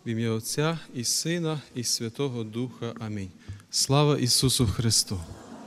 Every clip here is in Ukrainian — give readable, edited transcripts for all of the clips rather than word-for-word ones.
В ім'я Отця і Сина, і Святого Духа. Амінь. Слава Ісусу Христу!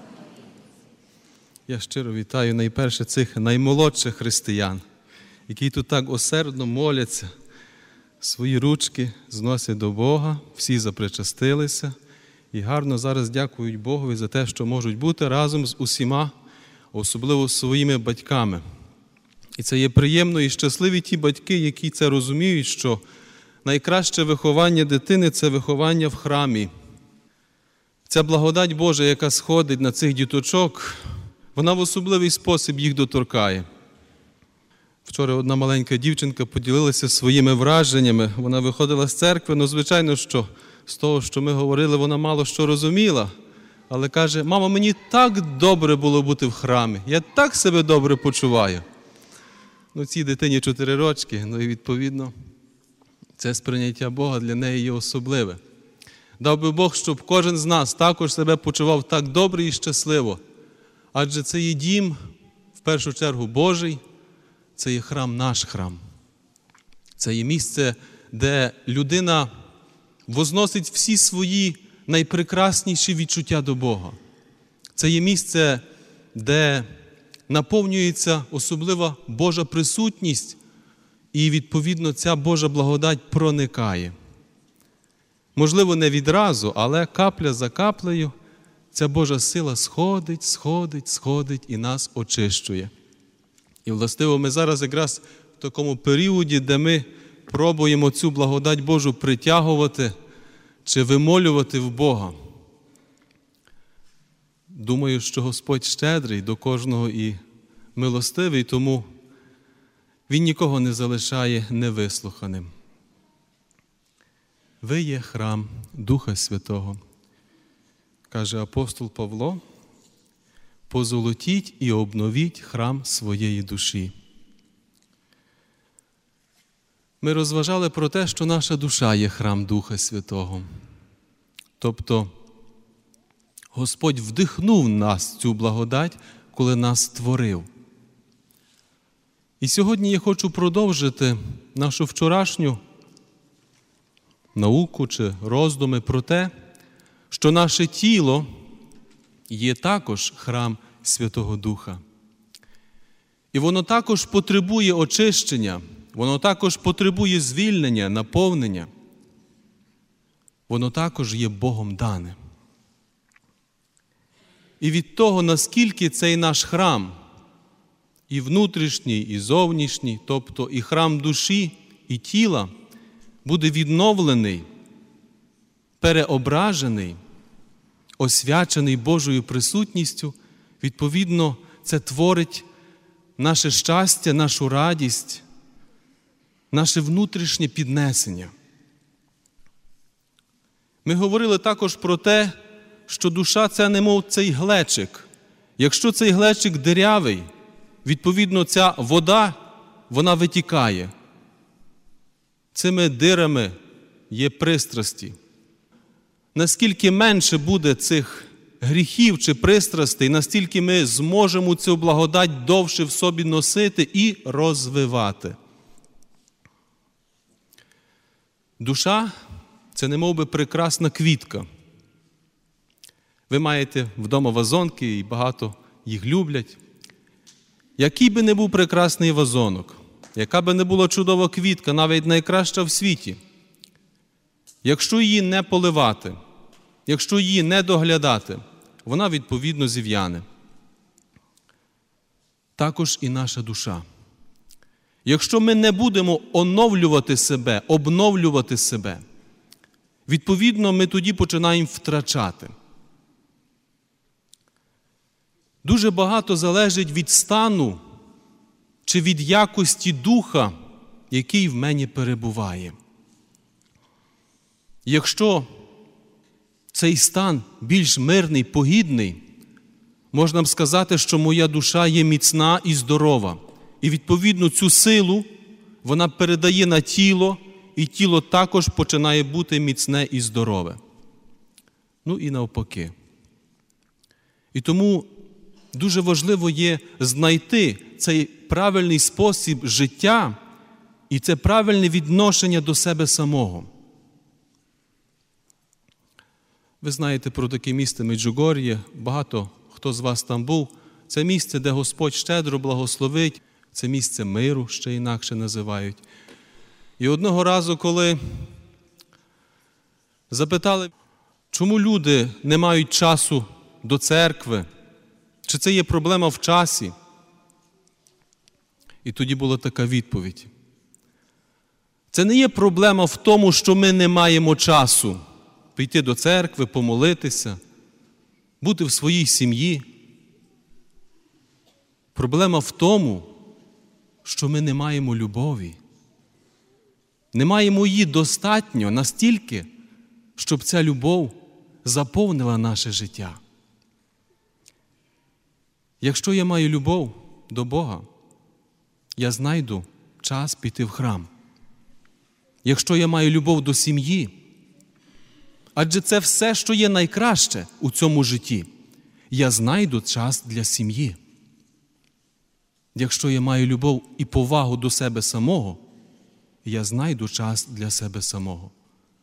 Я щиро вітаю найперше цих наймолодших християн, які тут так осердно моляться, свої ручки зносять до Бога, всі запричастилися і гарно зараз дякують Богові за те, що можуть бути разом з усіма, особливо з своїми батьками. І це є приємно і щасливі ті батьки, які це розуміють, що найкраще виховання дитини – це виховання в храмі. Ця благодать Божа, яка сходить на цих діточок, вона в особливий спосіб їх доторкає. Вчора одна маленька дівчинка поділилася своїми враженнями. Вона виходила з церкви, звичайно, що з того, що ми говорили, вона мало що розуміла. Але каже: «Мамо, мені так добре було бути в храмі, я так себе добре почуваю». Цій дитині 4 рочки, і відповідно це сприйняття Бога для неї є особливе. Дав би Бог, щоб кожен з нас також себе почував так добре і щасливо. Адже це є дім, в першу чергу, Божий, це є храм, наш храм. Це є місце, де людина возносить всі свої найпрекрасніші відчуття до Бога. Це є місце, де наповнюється особлива Божа присутність, і, відповідно, ця Божа благодать проникає. Можливо, не відразу, але капля за каплею ця Божа сила сходить і нас очищує. І, властиво, ми зараз якраз в такому періоді, де ми пробуємо цю благодать Божу притягувати чи вимолювати в Бога. Думаю, що Господь щедрий до кожного і милостивий, тому Він нікого не залишає невислуханим. Ви є храм Духа Святого, каже апостол Павло, позолотіть і обновіть храм своєї душі. Ми розважали про те, що наша душа є храм Духа Святого. Тобто Господь вдихнув в нас цю благодать, коли нас створив. І сьогодні я хочу продовжити нашу вчорашню науку чи роздуми про те, що наше тіло є також храм Святого Духа. І воно також потребує очищення, воно також потребує звільнення, наповнення. Воно також є Богом дане. І від того, наскільки цей наш храм, і внутрішній, і зовнішній, тобто і храм душі, і тіла, буде відновлений, переображений, освячений Божою присутністю, відповідно, це творить наше щастя, нашу радість, наше внутрішнє піднесення. Ми говорили також про те, що душа – це немов цей глечик. Якщо цей глечик дирявий, відповідно, ця вода, вона витікає. Цими дирами є пристрасті. Наскільки менше буде цих гріхів чи пристрастей, настільки ми зможемо цю благодать довше в собі носити і розвивати. Душа – це немов би прекрасна квітка. Ви маєте вдома вазонки, і багато їх люблять. Який би не був прекрасний вазонок, яка би не була чудова квітка, навіть найкраща в світі, якщо її не поливати, якщо її не доглядати, вона, відповідно, зів'яне. Також і наша душа. Якщо ми не будемо оновлювати себе, обновлювати себе, відповідно, ми тоді починаємо втрачати. Дуже багато залежить від стану чи від якості духа, який в мені перебуває. Якщо цей стан більш мирний, погідний, можна б сказати, що моя душа є міцна і здорова. І, відповідно, цю силу вона передає на тіло, і тіло також починає бути міцне і здорове. І навпаки. І тому дуже важливо є знайти цей правильний спосіб життя і це правильне відношення до себе самого. Ви знаєте про таке місце Меджугор'є, багато хто з вас там був. Це місце, де Господь щедро благословить, це місце миру, ще інакше називають. І одного разу, коли запитали, чому люди не мають часу до церкви, чи це є проблема в часі? І тоді була така відповідь. Це не є проблема в тому, що ми не маємо часу піти до церкви, помолитися, бути в своїй сім'ї. Проблема в тому, що ми не маємо любові. Не маємо її достатньо настільки, щоб ця любов заповнила наше життя. Якщо я маю любов до Бога, я знайду час піти в храм. Якщо я маю любов до сім'ї, адже це все, що є найкраще у цьому житті, я знайду час для сім'ї. Якщо я маю любов і повагу до себе самого, я знайду час для себе самого.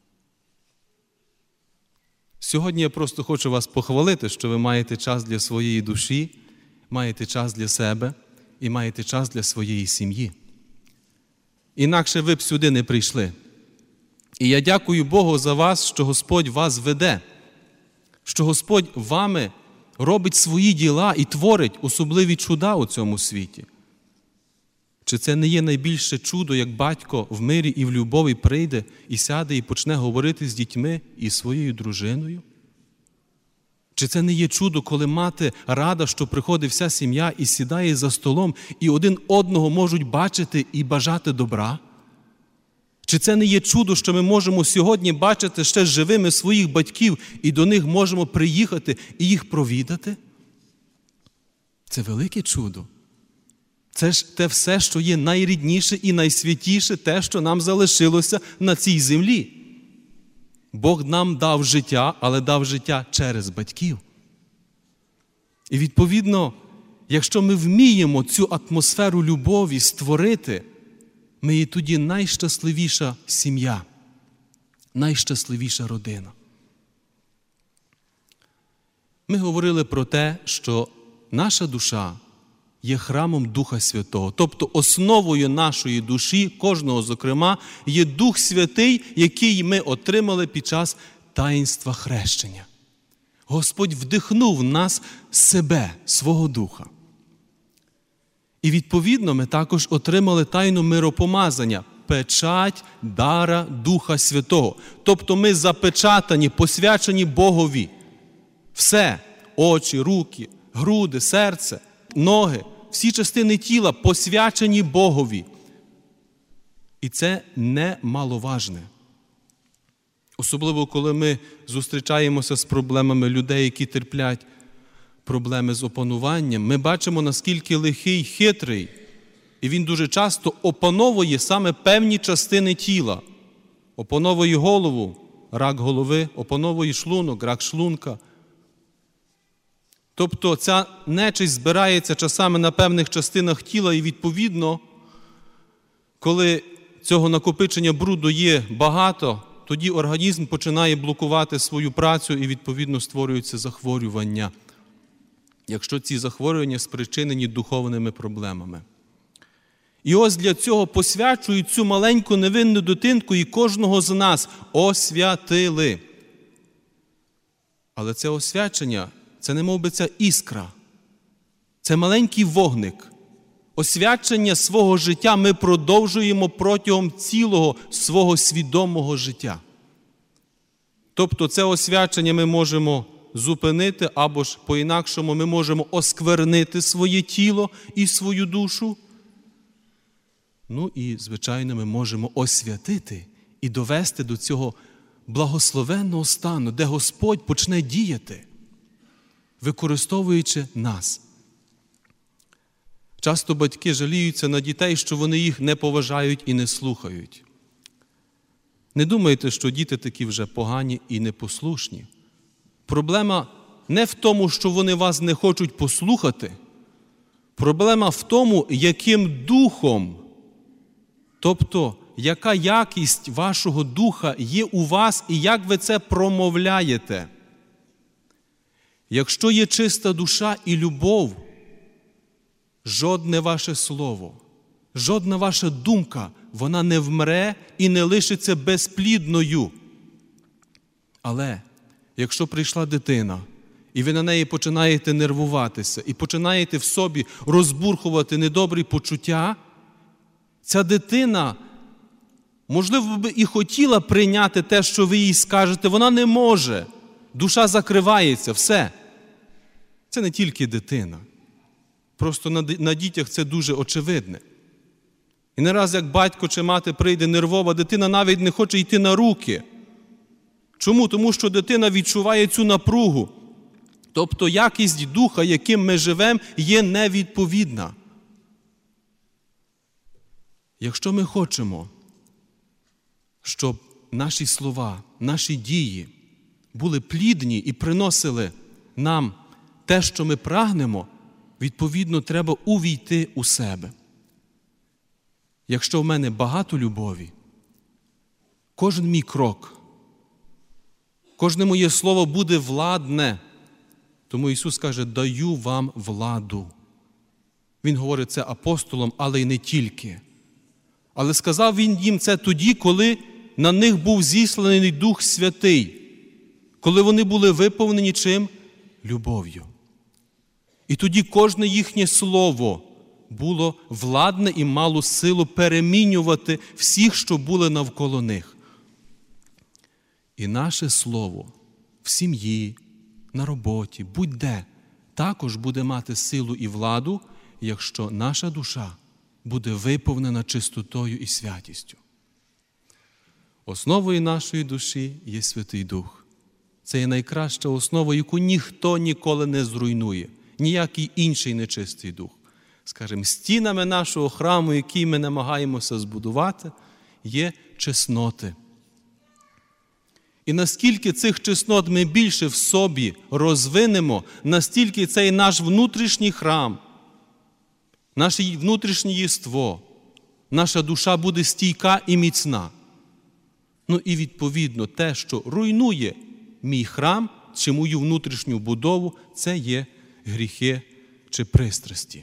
Сьогодні я просто хочу вас похвалити, що ви маєте час для своєї душі, маєте час для себе і маєте час для своєї сім'ї. Інакше ви б сюди не прийшли. І я дякую Богу за вас, що Господь вас веде, що Господь вами робить свої діла і творить особливі чуда у цьому світі. Чи це не є найбільше чудо, як батько в мирі і в любові прийде і сяде і почне говорити з дітьми і своєю дружиною? Чи це не є чудо, коли мати рада, що приходить вся сім'я і сідає за столом, і один одного можуть бачити і бажати добра? Чи це не є чудо, що ми можемо сьогодні бачити ще живими своїх батьків і до них можемо приїхати і їх провідати? Це велике чудо. Це ж те все, що є найрідніше і найсвятіше, те, що нам залишилося на цій землі. Бог нам дав життя, але дав життя через батьків. І відповідно, якщо ми вміємо цю атмосферу любові створити, ми є тоді найщасливіша сім'я, найщасливіша родина. Ми говорили про те, що наша душа є храмом Духа Святого. Тобто основою нашої душі, кожного зокрема, є Дух Святий, який ми отримали під час таїнства хрещення. Господь вдихнув в нас себе, свого Духа. І відповідно ми також отримали тайну миропомазання, печать дара Духа Святого. Тобто ми запечатані, посвячені Богові. Все – очі, руки, груди, серце, ноги, всі частини тіла посвячені Богові. І це немаловажне. Особливо, коли ми зустрічаємося з проблемами людей, які терплять проблеми з опануванням, ми бачимо, наскільки лихий, хитрий, і він дуже часто опановує саме певні частини тіла. Опановує голову, рак голови, опановує шлунок, рак шлунка. Тобто ця нечисть збирається часами на певних частинах тіла, і відповідно, коли цього накопичення бруду є багато, тоді організм починає блокувати свою працю і відповідно створюються захворювання, якщо ці захворювання спричинені духовними проблемами. І ось для цього посвячують цю маленьку невинну дитинку і кожного з нас освятили. Але це освячення – це немов би ця іскра, це маленький вогник. Освячення свого життя ми продовжуємо протягом цілого свого свідомого життя. Тобто це освячення ми можемо зупинити, або ж по-інакшому ми можемо осквернити своє тіло і свою душу. Ну і, звичайно, ми можемо освятити і довести до цього благословенного стану, де Господь почне діяти, використовуючи нас. Часто батьки жаліються на дітей, що вони їх не поважають і не слухають. Не думайте, що діти такі вже погані і непослушні. Проблема не в тому, що вони вас не хочуть послухати. Проблема в тому, яким духом, тобто яка якість вашого духа є у вас і як ви це промовляєте. Якщо є чиста душа і любов, жодне ваше слово, жодна ваша думка, вона не вмре і не лишиться безплідною. Але якщо прийшла дитина, і ви на неї починаєте нервуватися, і починаєте в собі розбурхувати недобрі почуття, ця дитина, можливо, би і хотіла прийняти те, що ви їй скажете, вона не може. Душа закривається, все. Це не тільки дитина. Просто на дітях це дуже очевидне. І не раз, як батько чи мати прийде нервова, дитина навіть не хоче йти на руки. Чому? Тому що дитина відчуває цю напругу. Тобто якість духа, яким ми живемо, є невідповідна. Якщо ми хочемо, щоб наші слова, наші дії були плідні і приносили нам те, що ми прагнемо, відповідно, треба увійти у себе. Якщо в мене багато любові, кожен мій крок, кожне моє слово буде владне. Тому Ісус каже, даю вам владу. Він говорить це апостолам, але й не тільки. Але сказав Він їм це тоді, коли на них був зісланий Дух Святий, коли вони були виповнені чим? Любов'ю. І тоді кожне їхнє слово було владне і мало силу перемінювати всіх, що були навколо них. І наше слово в сім'ї, на роботі, будь-де, також буде мати силу і владу, якщо наша душа буде виповнена чистотою і святістю. Основою нашої душі є Святий Дух. Це є найкраща основа, яку ніхто ніколи не зруйнує, ніякий інший нечистий дух. Скажімо, стінами нашого храму, який ми намагаємося збудувати, є чесноти. І наскільки цих чеснот ми більше в собі розвинемо, настільки цей наш внутрішній храм, наше внутрішнє єство, наша душа буде стійка і міцна. Ну і відповідно те, що руйнує мій храм чи мою внутрішню будову, це є гріхи чи пристрасті.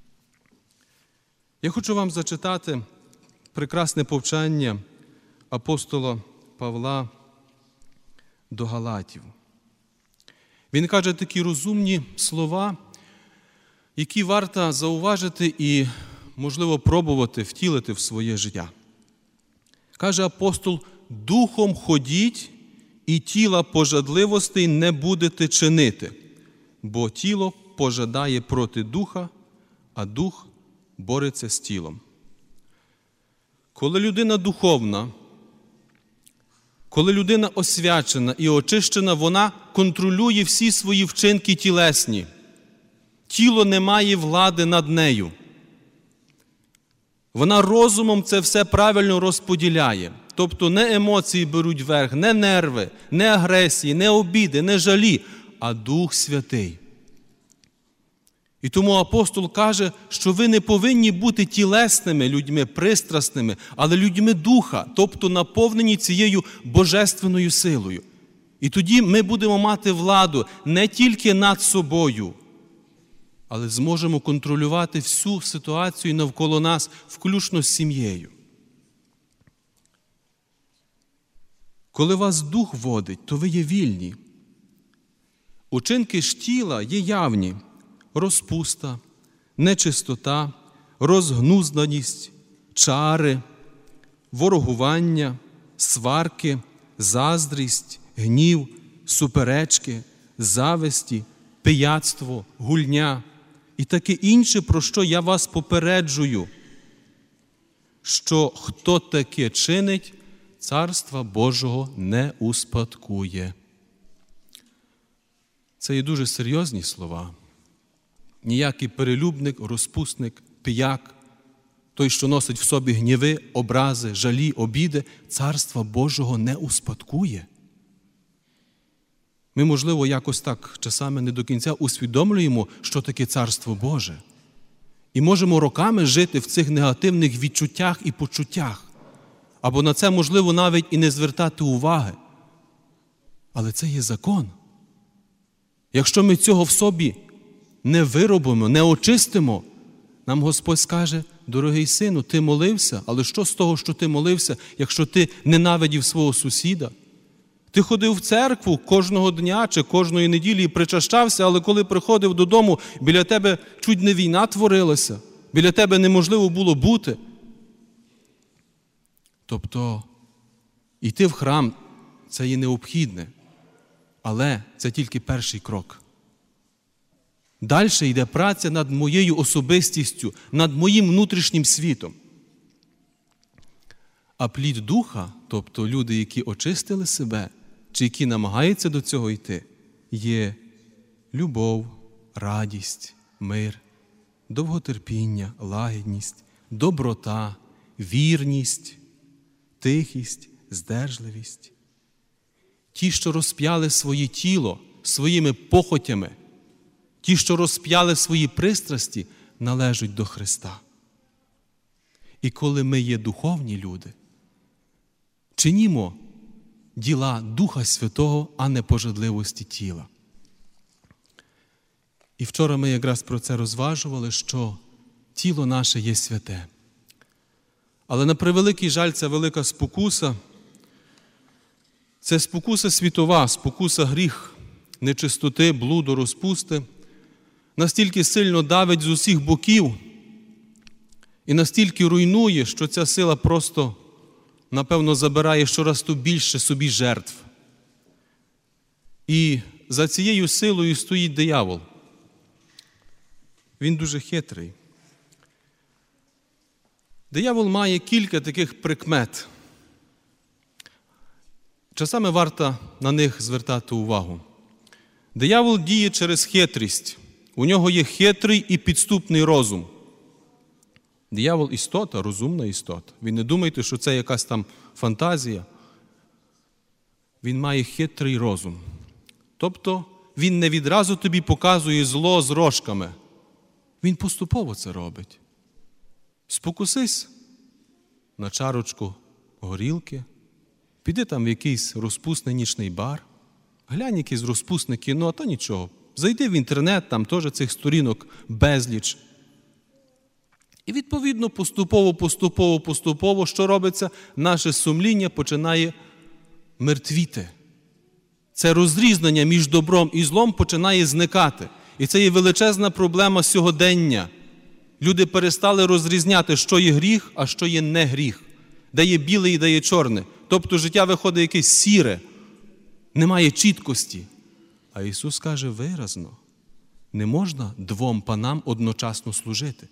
Я хочу вам зачитати прекрасне повчання апостола Павла до Галатів. Він каже такі розумні слова, які варто зауважити і, можливо, пробувати втілити в своє життя. Каже апостол, «Духом ходіть, і тіла пожадливостей не будете чинити, бо тіло пожадає проти духа, а дух бореться з тілом». Коли людина духовна, коли людина освячена і очищена, вона контролює всі свої вчинки тілесні. Тіло не має влади над нею. Вона розумом це все правильно розподіляє. Тобто не емоції беруть верх, не нерви, не агресії, не обіди, не жалі, а Дух Святий. І тому апостол каже, що ви не повинні бути тілесними людьми, пристрасними, але людьми духа, тобто наповнені цією божественною силою. І тоді ми будемо мати владу не тільки над собою, але зможемо контролювати всю ситуацію навколо нас, включно з сім'єю. Коли вас Дух водить, то ви є вільні. Учинки ж тіла є явні. Розпуста, нечистота, розгнузданість, чари, ворогування, сварки, заздрість, гнів, суперечки, зависті, пияцтво, гульня і таке інше, про що я вас попереджую, що хто таке чинить, Царства Божого не успадкує. Це є дуже серйозні слова. Ніякий перелюбник, розпусник, пияк, той, що носить в собі гніви, образи, жалі, обіди, Царства Божого не успадкує. Ми, можливо, якось так часами не до кінця усвідомлюємо, що таке Царство Боже. І можемо роками жити в цих негативних відчуттях і почуттях. Або на це, можливо, навіть і не звертати уваги. Але це є закон. Якщо ми цього в собі не виробимо, не очистимо, нам Господь скаже: дорогий сину, ти молився, але що з того, що ти молився, якщо ти ненавидів свого сусіда? Ти ходив в церкву кожного дня чи кожної неділі і причащався, але коли приходив додому, біля тебе чуть не війна творилася, біля тебе неможливо було бути. Тобто, йти в храм – це є необхідне, але це тільки перший крок. Далі йде праця над моєю особистістю, над моїм внутрішнім світом. А плід Духа, тобто люди, які очистили себе, чи які намагаються до цього йти, є любов, радість, мир, довготерпіння, лагідність, доброта, вірність, тихість, здержливість. Ті, що розп'яли своє тіло своїми похотями, ті, що розп'яли свої пристрасті, належать до Христа. І коли ми є духовні люди, чинімо діла Духа Святого, а не пожадливості тіла. І вчора ми якраз про це розважували, що тіло наше є святе. Але на превеликий жаль, ця велика спокуса – це спокуса світова, спокуса гріх, нечистоти, блуду, розпусти, настільки сильно давить з усіх боків і настільки руйнує, що ця сила просто, напевно, забирає щораз то більше собі жертв. І за цією силою стоїть диявол. Він дуже хитрий. Диявол має кілька таких прикмет. Часами варто на них звертати увагу. Диявол діє через хитрість. У нього є хитрий і підступний розум. Диявол – істота, розумна істота. Ви не думайте, що це якась там фантазія. Він має хитрий розум. Тобто, він не відразу тобі показує зло з рожками. Він поступово це робить. Спокусись на чарочку горілки, піди там в якийсь розпусний нічний бар, глянь якесь розпусне кіно, та нічого. Зайди в інтернет, там теж цих сторінок безліч. І відповідно поступово, що робиться? Наше сумління починає мертвіти. Це розрізнення між добром і злом починає зникати. І це є величезна проблема сьогодення. Люди перестали розрізняти, що є гріх, а що є не гріх. Де є біле і де є чорне. Тобто життя виходить якесь сіре. Немає чіткості. А Ісус каже виразно, не можна двом панам одночасно служити.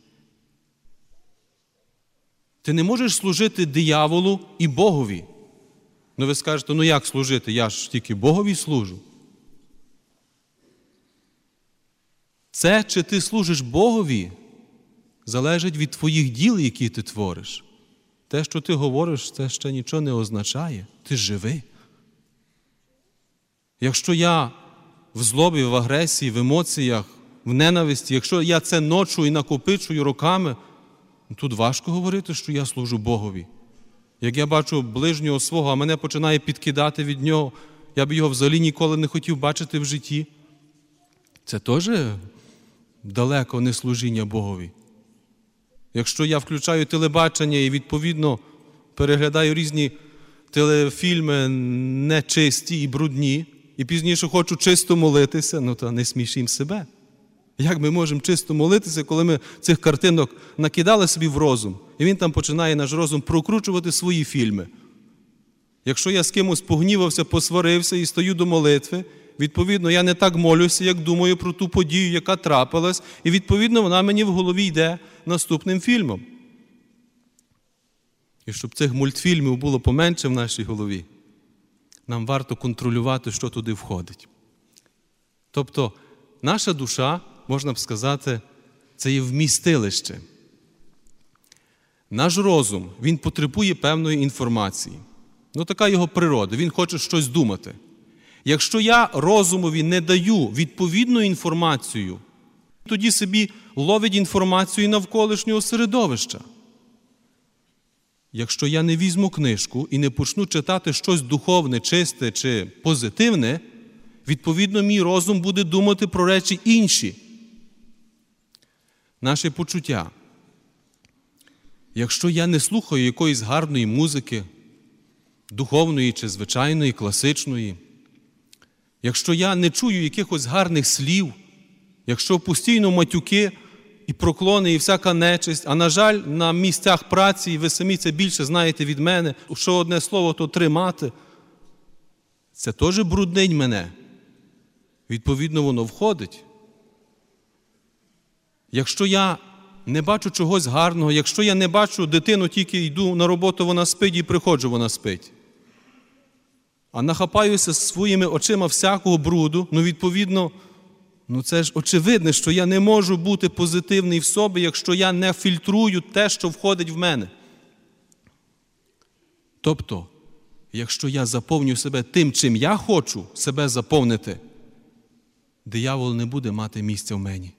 Ти не можеш служити дияволу і Богові. Ну ви скажете, ну як служити? Я ж тільки Богові служу. Це, чи ти служиш Богові, залежить від твоїх діл, які ти твориш. Те, що ти говориш, це ще нічого не означає. Ти живий. Якщо я в злобі, в агресії, в емоціях, в ненависті, якщо я це ночу і накопичую роками, тут важко говорити, що я служу Богові. Як я бачу ближнього свого, а мене починає підкидати від нього, я б його взагалі ніколи не хотів бачити в житті. Це теж далеко не служіння Богові. Якщо я включаю телебачення і, відповідно, переглядаю різні телефільми нечисті і брудні, і пізніше хочу чисто молитися, ну то не смішім себе. Як ми можемо чисто молитися, коли ми цих картинок накидали собі в розум, і він там починає наш розум прокручувати свої фільми. Якщо я з кимось погнівався, посварився і стою до молитви, відповідно, я не так молюся, як думаю про ту подію, яка трапилась, і, відповідно, вона мені в голові йде наступним фільмом. І щоб цих мультфільмів було поменше в нашій голові, нам варто контролювати, що туди входить. Тобто, наша душа, можна б сказати, це є вмістилище. Наш розум, він потребує певної інформації. Ну, така його природа, він хоче щось думати. Якщо я розумові не даю відповідну інформацію, тоді собі ловить інформацію навколишнього середовища. Якщо я не візьму книжку і не почну читати щось духовне, чисте чи позитивне, Відповідно, мій розум буде думати про речі інші. Наші почуття. Якщо я не слухаю якоїсь гарної музики, духовної чи звичайної, класичної, якщо я не чую якихось гарних слів, якщо постійно матюки і проклони, і всяка нечисть, а, на жаль, на місцях праці, і ви самі це більше знаєте від мене, що одне слово, то 3 мати, це теж бруднить мене. Відповідно, воно входить. Якщо я не бачу чогось гарного, якщо я не бачу дитину, тільки йду на роботу, вона спить і приходжу, вона спить, а нахапаюся своїми очима всякого бруду, відповідно, це ж очевидно, що я не можу бути позитивний в собі, якщо я не фільтрую те, що входить в мене. Тобто, якщо я заповню себе тим, чим я хочу себе заповнити, диявол не буде мати місця в мені.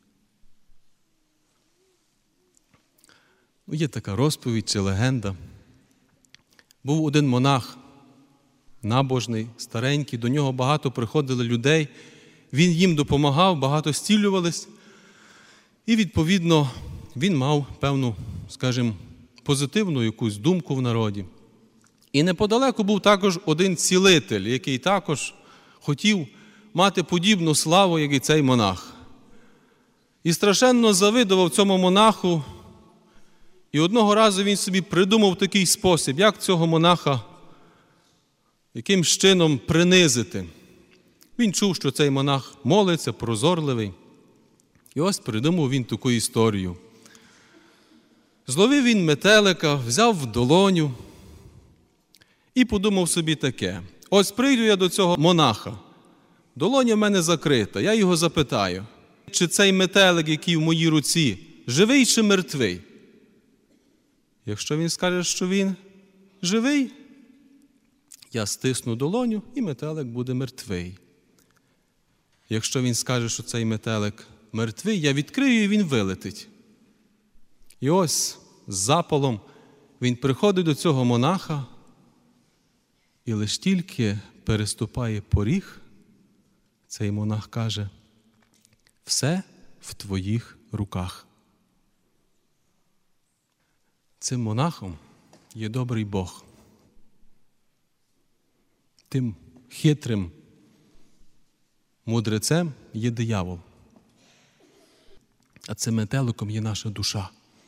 Є така розповідь чи легенда. Був один монах, набожний, старенький, до нього багато приходили людей, він їм допомагав, багато зцілювались, і, відповідно, він мав певну, скажімо, позитивну якусь думку в народі. І неподалеку був також один цілитель, який також хотів мати подібну славу, як і цей монах. І страшенно завидував цьому монаху, і одного разу він собі придумав такий спосіб, як цього монаха якимсь чином принизити. Він чув, що цей монах молиться, прозорливий. І ось придумав він таку історію. Зловив він метелика, взяв в долоню і подумав собі таке. Ось прийду я до цього монаха, долоня в мене закрита, я його запитаю, чи цей метелик, який в моїй руці, живий чи мертвий? Якщо він скаже, що він живий, я стисну долоню, і метелик буде мертвий. Якщо він скаже, що цей метелик мертвий, я відкрию, і він вилетить. І ось з запалом він приходить до цього монаха, і лиш тільки переступає поріг, цей монах каже: «Все в твоїх руках». Цим монахом є добрий Бог. Тим хитрим мудрецем є диявол. А цим метеликом є наша душа.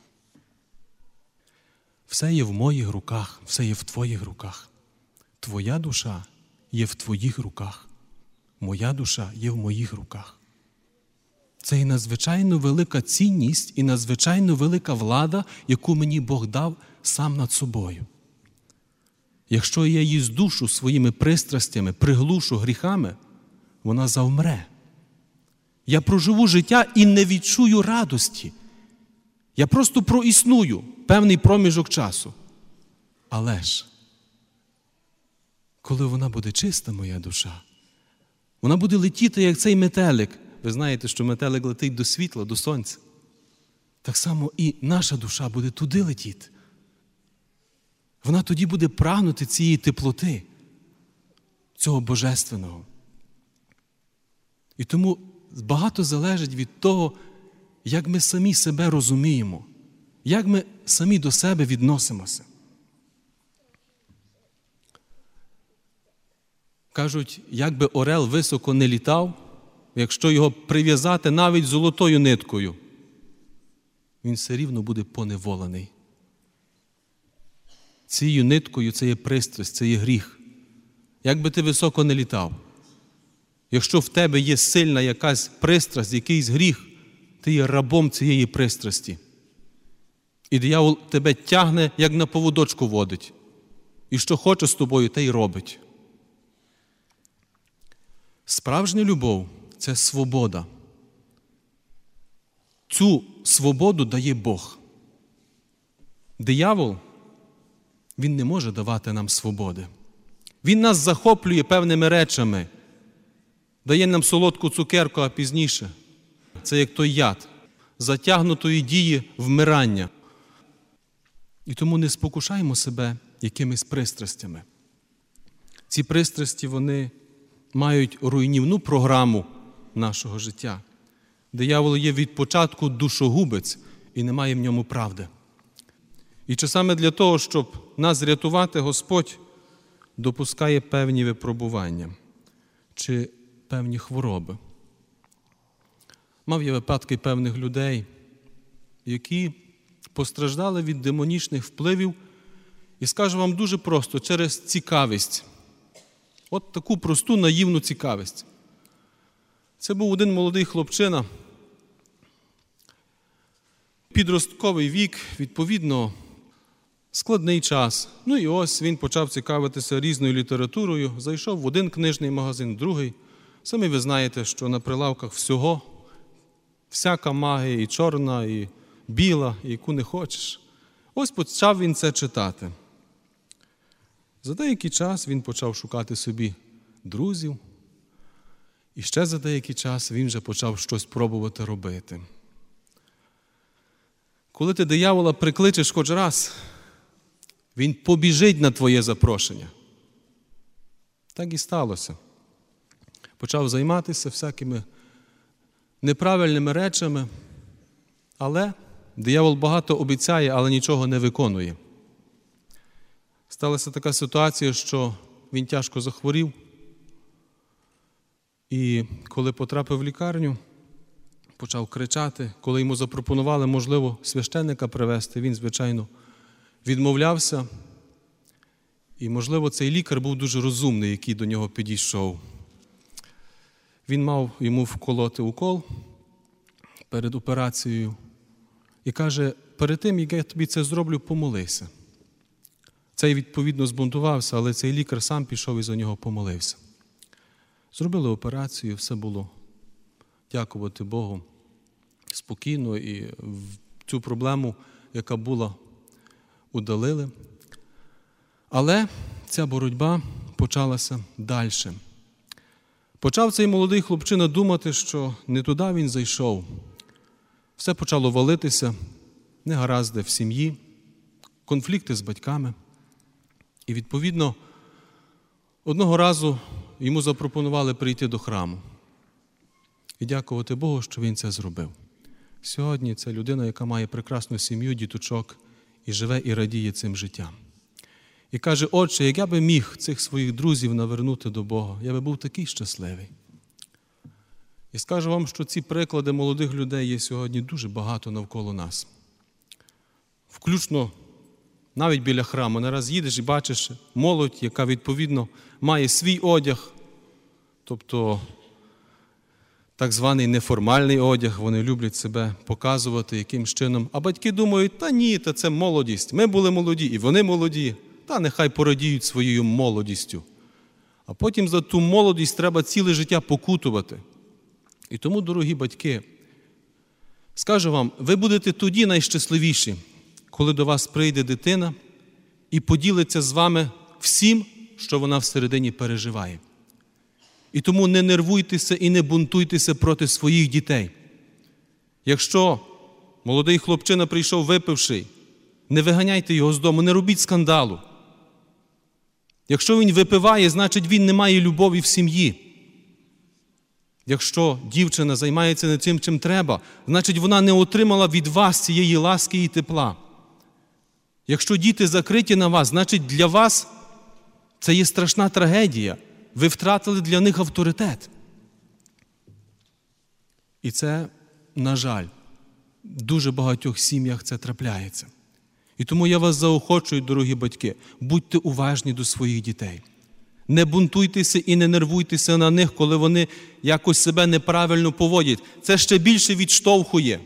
Все є в моїх руках, все є в твоїх руках. Твоя душа є в твоїх руках. Моя душа є в моїх руках. Це і надзвичайно велика цінність, і надзвичайно велика влада, яку мені Бог дав сам над собою. Якщо я її здушу своїми пристрастями, приглушу гріхами, вона завмре. Я проживу життя і не відчую радості. Я просто проісную певний проміжок часу. Але ж, коли вона буде чиста, моя душа, вона буде летіти, як цей метелик. Ви знаєте, що метелик летить до світла, до сонця. Так само і наша душа буде туди летіти. Вона тоді буде прагнути цієї теплоти, цього божественного. І тому багато залежить від того, як ми самі себе розуміємо, як ми самі до себе відносимося. Кажуть, як би орел високо не літав, якщо його прив'язати навіть золотою ниткою, він все рівно буде поневолений. Цією ниткою це є пристрасть, це є гріх. Як би ти високо не літав, якщо в тебе є сильна якась пристрасть, якийсь гріх, ти є рабом цієї пристрасті. І диявол тебе тягне, як на поводочку водить. І що хоче з тобою, те й робить. Справжня любов – це свобода. Цю свободу дає Бог. Диявол, він не може давати нам свободи. Він нас захоплює певними речами, дає нам солодку цукерку, а пізніше це як той яд, затягнутої дії вмирання. І тому не спокушаємо себе якимись пристрастями. Ці пристрасті, вони мають руйнівну програму нашого життя. Диявол є від початку душогубець і немає в ньому правди. І чи саме для того, щоб нас рятувати, Господь допускає певні випробування чи певні хвороби. Мав я випадки певних людей, які постраждали від демонічних впливів, і скажу вам дуже просто, через цікавість. От таку просту наївну цікавість. Це був один молодий хлопчина, підростковий вік, відповідно, складний час. Ну і ось він почав цікавитися різною літературою, зайшов в один книжний магазин, в другий. Самі ви знаєте, що на прилавках всього, всяка магія, і чорна, і біла, і яку не хочеш. Ось почав він це читати. За деякий час він почав шукати собі друзів, і ще за деякий час він вже почав щось пробувати робити. Коли ти диявола прикличеш хоч раз, він побіжить на твоє запрошення. Так і сталося. Почав займатися всякими неправильними речами, але диявол багато обіцяє, але нічого не виконує. Сталася така ситуація, що він тяжко захворів, і коли потрапив в лікарню, почав кричати. Коли йому запропонували, можливо, священника привезти, він, звичайно, відмовлявся. І, можливо, цей лікар був дуже розумний, який до нього підійшов. Він мав йому вколоти укол перед операцією і каже, перед тим, як я тобі це зроблю, помолися. Цей, відповідно, збунтувався, але цей лікар сам пішов і за нього помолився. Зробили операцію, все було, дякувати Богу, спокійно, і цю проблему, яка була, удалили. Але ця боротьба почалася далі. Почав цей молодий хлопчина думати, що не туди він зайшов. Все почало валитися, негаразди в сім'ї, конфлікти з батьками. І, відповідно, одного разу йому запропонували прийти до храму. І дякувати Богу, що він це зробив. Сьогодні це людина, яка має прекрасну сім'ю, діточок, і живе і радіє цим життям. І каже, отче, як я би міг цих своїх друзів навернути до Бога, я би був такий щасливий. І скажу вам, що ці приклади молодих людей є сьогодні дуже багато навколо нас. Включно навіть біля храму. Нараз їдеш і бачиш молодь, яка, відповідно, має свій одяг, тобто так званий неформальний одяг, вони люблять себе показувати якимсь чином. А батьки думають, та ні, та це молодість. Ми були молоді, і вони молоді. Та нехай порадіють своєю молодістю. А потім за ту молодість треба ціле життя покутувати. І тому, дорогі батьки, скажу вам, ви будете тоді найщасливіші, коли до вас прийде дитина і поділиться з вами всім, що вона всередині переживає. І тому не нервуйтеся і не бунтуйтеся проти своїх дітей. Якщо молодий хлопчина прийшов випивший, не виганяйте його з дому, не робіть скандалу. Якщо він випиває, значить він не має любові в сім'ї. Якщо дівчина займається не тим, чим треба, значить вона не отримала від вас цієї ласки і тепла. Якщо діти закриті на вас, значить для вас це є страшна трагедія. Ви втратили для них авторитет. І це, на жаль, в дуже багатьох сім'ях це трапляється. І тому я вас заохочую, дорогі батьки, будьте уважні до своїх дітей. Не бунтуйтеся і не нервуйтеся на них, коли вони якось себе неправильно поводять. Це ще більше відштовхує.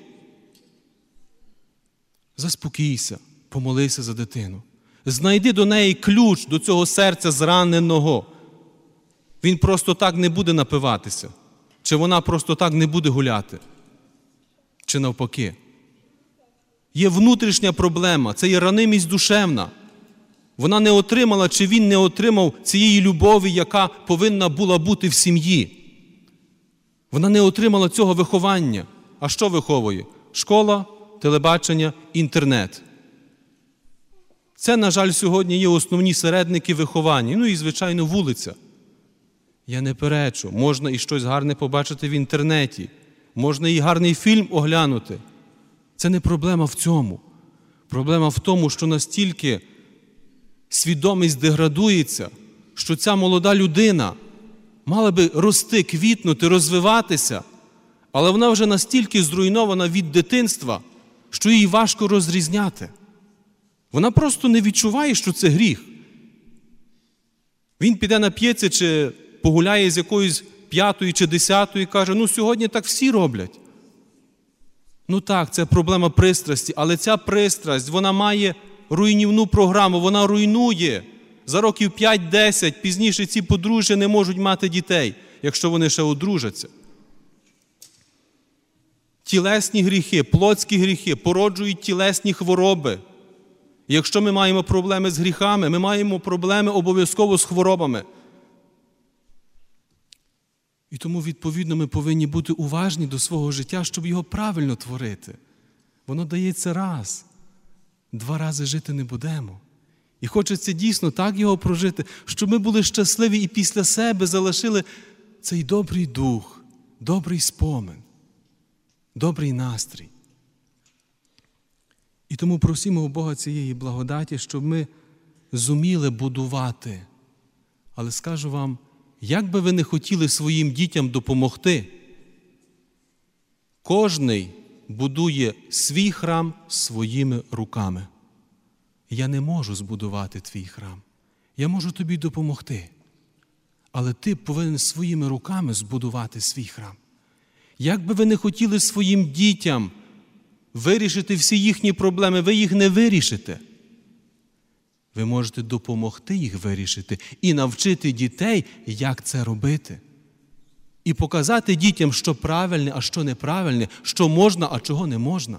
Заспокійся, помолися за дитину. Знайди до неї ключ, до цього серця зраненого. Він просто так не буде напиватися. Чи вона просто так не буде гуляти. Чи навпаки. Є внутрішня проблема, це є ранимість душевна. Вона не отримала, чи він не отримав цієї любові, яка повинна була бути в сім'ї. Вона не отримала цього виховання. А що виховує? Школа, телебачення, інтернет. Це, на жаль, сьогодні є основні середники виховання. Ну і, звичайно, вулиця, Я не перечу. Можна і щось гарне побачити в інтернеті. Можна і гарний фільм оглянути. Це не проблема в цьому. Проблема в тому, що настільки свідомість деградується, що ця молода людина мала би рости, квітнути, розвиватися, але вона вже настільки зруйнована від дитинства, що їй важко розрізняти. Вона просто не відчуває, що це гріх. Він піде нап'ється чи погуляє з якоюсь 5-ю чи 10-ю і каже, сьогодні так всі роблять. Так, це проблема пристрасті, але ця пристрасть, вона має руйнівну програму, вона руйнує. За років 5-10 пізніше ці подружжя не можуть мати дітей, якщо вони ще одружаться. Тілесні гріхи, плотські гріхи породжують тілесні хвороби. І якщо ми маємо проблеми з гріхами, ми маємо проблеми обов'язково з хворобами. І тому, відповідно, ми повинні бути уважні до свого життя, щоб його правильно творити. Воно дається раз. 2 рази жити не будемо. І хочеться дійсно так його прожити, щоб ми були щасливі і після себе залишили цей добрий дух, добрий спомин, добрий настрій. І тому просимо у Бога цієї благодаті, щоб ми зуміли будувати. Але скажу вам, як би ви не хотіли своїм дітям допомогти, кожний будує свій храм своїми руками. Я не можу збудувати твій храм. Я можу тобі допомогти. Але ти повинен своїми руками збудувати свій храм. Як би ви не хотіли своїм дітям вирішити всі їхні проблеми, ви їх не вирішите. Ви можете допомогти їх вирішити і навчити дітей, як це робити. І показати дітям, що правильне, а що неправильне, що можна, а чого не можна.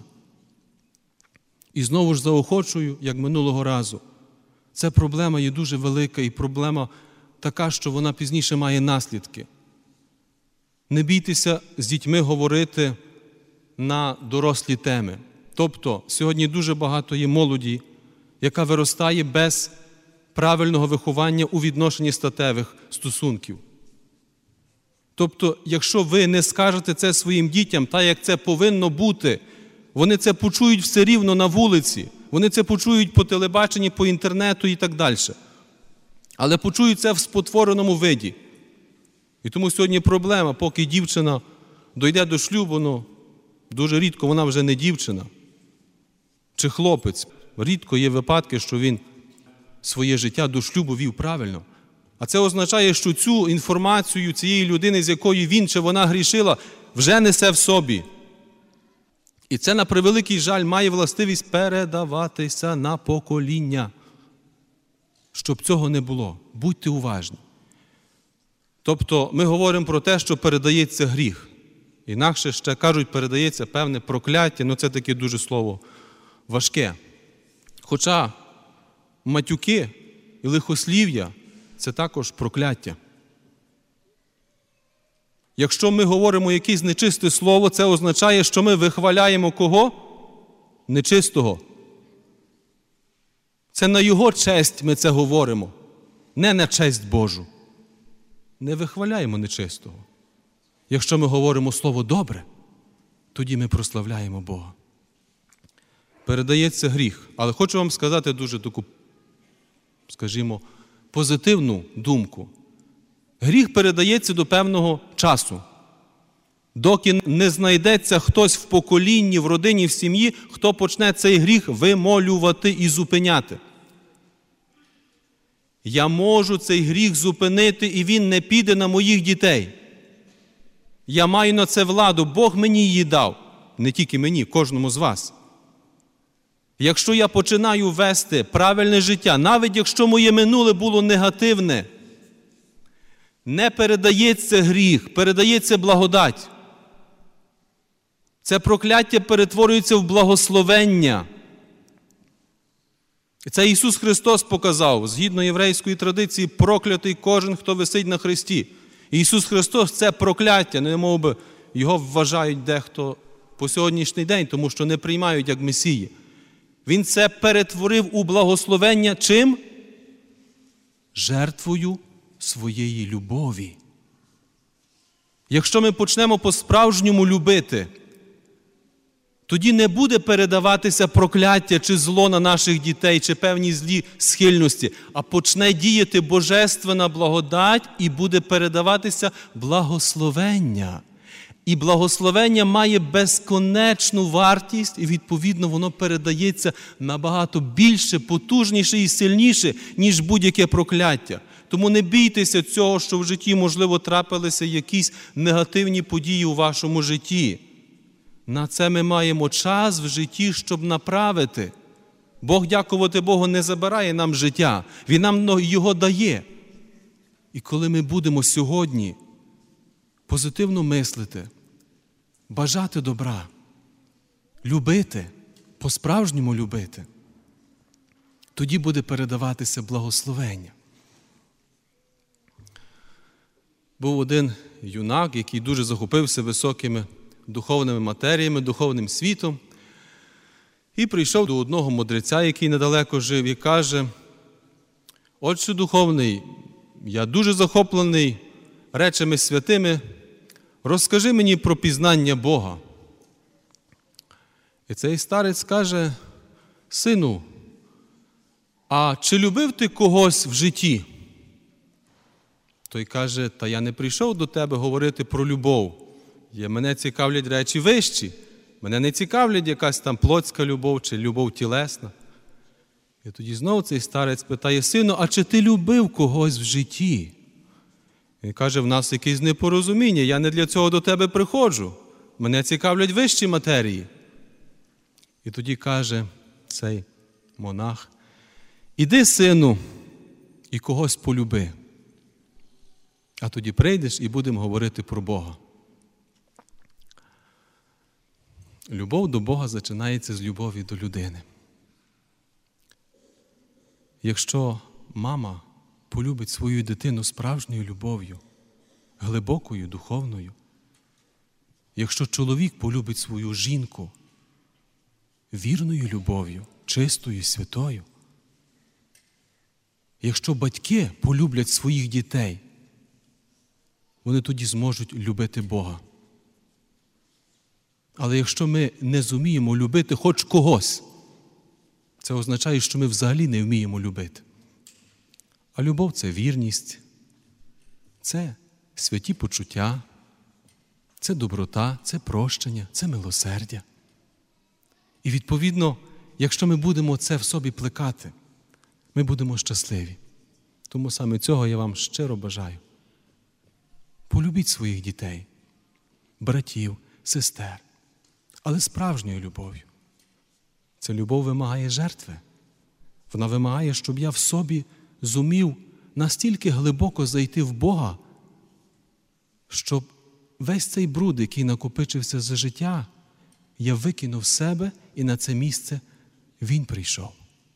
І знову ж заохочую, як минулого разу. Ця проблема є дуже велика і проблема така, що вона пізніше має наслідки. Не бійтеся з дітьми говорити на дорослі теми. Тобто, сьогодні дуже багато є молоді, яка виростає без правильного виховання у відношенні статевих стосунків. Тобто, якщо ви не скажете це своїм дітям, так як це повинно бути, вони це почують все рівно на вулиці, вони це почують по телебаченні, по інтернету і так далі. Але почують це в спотвореному виді. І тому сьогодні проблема, поки дівчина дойде до шлюбу, дуже рідко вона вже не дівчина. Чи хлопець. Рідко є випадки, що він своє життя до шлюбу вів правильно. А це означає, що цю інформацію цієї людини, з якою він чи вона грішила, вже несе в собі. І це, на превеликий жаль, має властивість передаватися на покоління. Щоб цього не було. Будьте уважні. Тобто ми говоримо про те, що передається гріх. Інакше ще кажуть, передається певне прокляття, це таке дуже слово важке. Хоча матюки і лихослів'я – це також прокляття. Якщо ми говоримо якесь нечисте слово, це означає, що ми вихваляємо кого? Нечистого. Це на його честь ми це говоримо, не на честь Божу. Не вихваляємо нечистого. Якщо ми говоримо слово добре, тоді ми прославляємо Бога. Передається гріх. Але хочу вам сказати дуже таку, скажімо, позитивну думку. Гріх передається до певного часу. Доки не знайдеться хтось в поколінні, в родині, в сім'ї, хто почне цей гріх вимолювати і зупиняти. Я можу цей гріх зупинити, і він не піде на моїх дітей. Я маю на це владу, Бог мені її дав. Не тільки мені, кожному з вас. Якщо я починаю вести правильне життя, навіть якщо моє минуле було негативне, не передається гріх, передається благодать. Це прокляття перетворюється в благословення. Це Ісус Христос показав, згідно єврейської традиції, проклятий кожен, хто висить на хресті. Ісус Христос – це прокляття, не мов би, його вважають дехто по сьогоднішній день, тому що не приймають як Месії. Він це перетворив у благословення чим? Жертвою своєї любові. Якщо ми почнемо по-справжньому любити, тоді не буде передаватися прокляття чи зло на наших дітей, чи певні злі схильності, а почне діяти божественна благодать і буде передаватися благословення. І благословення має безконечну вартість, і відповідно воно передається набагато більше, потужніше і сильніше, ніж будь-яке прокляття. Тому не бійтеся цього, що в житті, можливо, трапилися якісь негативні події у вашому житті. На це ми маємо час в житті, щоб направити. Бог, дякувати Богу, не забирає нам життя. Він нам його дає. І коли ми будемо сьогодні позитивно мислити, бажати добра, любити, по-справжньому любити, тоді буде передаватися благословення. Був один юнак, який дуже захопився високими духовними матеріями, духовним світом, і прийшов до одного мудреця, який недалеко жив, і каже: «Отче духовний, я дуже захоплений речами святими, розкажи мені про пізнання Бога». І цей старець каже: «Сину, а чи любив ти когось в житті?» Той каже: «Та я не прийшов до тебе говорити про любов. Мене цікавлять речі вищі. Мене не цікавлять якась там плотська любов чи любов тілесна». І тоді знову цей старець питає: «Сину, а чи ти любив когось в житті?» Він каже: «В нас якесь непорозуміння, я не для цього до тебе приходжу. Мене цікавлять вищі матерії». І тоді каже цей монах: «Іди, сину, і когось полюби. А тоді прийдеш і будемо говорити про Бога». Любов до Бога починається з любові до людини. Якщо мама полюбить свою дитину справжньою любов'ю, глибокою, духовною, якщо чоловік полюбить свою жінку вірною любов'ю, чистою, святою, якщо батьки полюблять своїх дітей, вони тоді зможуть любити Бога. Але якщо ми не зуміємо любити хоч когось, це означає, що ми взагалі не вміємо любити. А любов – це вірність, це святі почуття, це доброта, це прощення, це милосердя. І відповідно, якщо ми будемо це в собі плекати, ми будемо щасливі. Тому саме цього я вам щиро бажаю. Полюбіть своїх дітей, братів, сестер, але справжньою любов'ю. Ця любов вимагає жертви. Вона вимагає, щоб я в собі зумів настільки глибоко зайти в Бога, щоб весь цей бруд, який накопичився за життя, я викинув себе, і на це місце Він прийшов.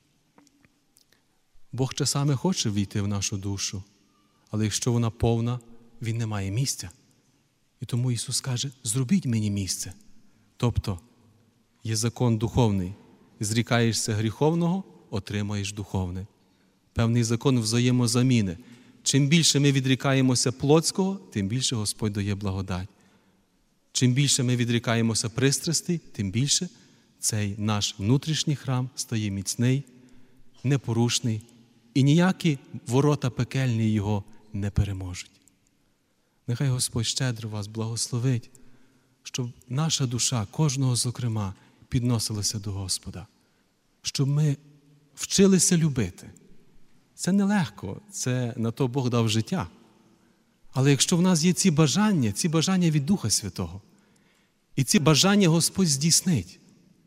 Бог часами хоче війти в нашу душу, але якщо вона повна, Він не має місця. І тому Ісус каже: «Зробіть мені місце». Тобто, є закон духовний. Зрікаєшся гріховного – отримаєш духовне. Певний закон взаємозаміни. Чим більше ми відрікаємося плотського, тим більше Господь дає благодать. Чим більше ми відрікаємося пристрастей, тим більше цей наш внутрішній храм стає міцний, непорушний, і ніякі ворота пекельні його не переможуть. Нехай Господь щедро вас благословить, щоб наша душа, кожного зокрема, підносилася до Господа. Щоб ми вчилися любити. Це нелегко, це на то Бог дав життя. Але якщо в нас є ці бажання від Духа Святого, і ці бажання Господь здійснить.